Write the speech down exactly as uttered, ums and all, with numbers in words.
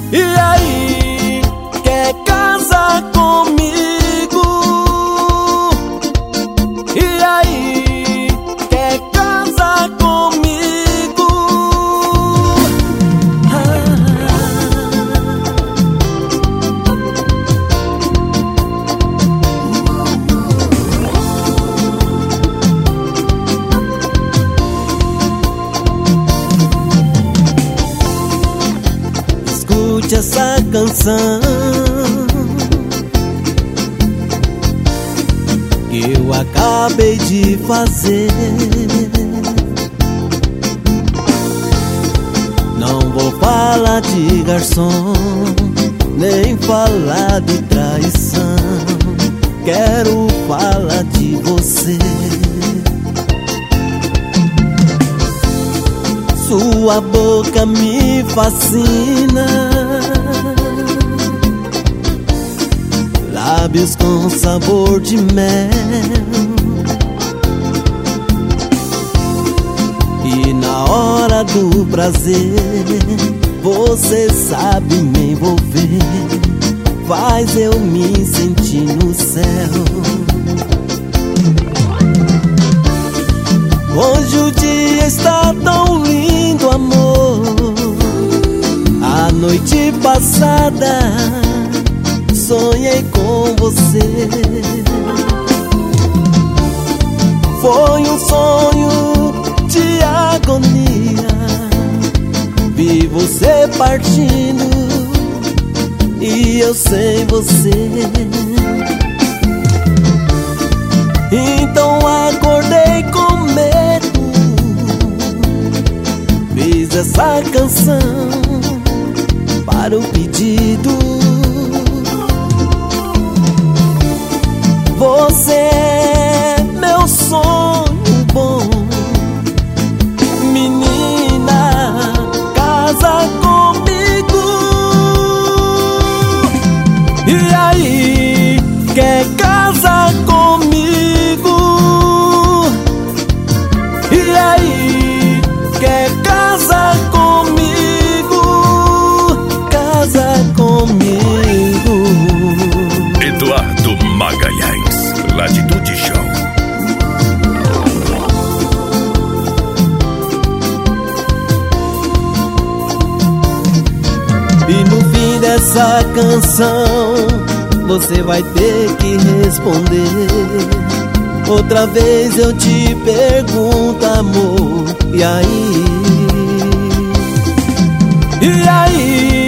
E aí, quer casar comigo? E aí, quer casar comigo? Ah. Escute essa canção que eu acabei de fazer. Não vou falar de garçom, nem falar de traição. Quero falar de você. Sua boca me fascina, lábios com sabor de mel. E na hora do prazer, você sabe me envolver, faz eu me sentir no céu. Hoje o dia está tão lindo, amor. A noite passada sonhei com você. Foi um sonho de agonia. Vi você partindo e eu sem você. Então acordei com medo, fiz essa canção para o pedido. Você é meu sonho bom, menina, casa comigo. E aí, quer casar comigo? E aí, quer casar comigo? Casa comigo. Eduardo Magalhães, Latitude Show. E no fim dessa canção, você vai ter que responder. Outra vez eu te pergunto, amor, e aí? E aí?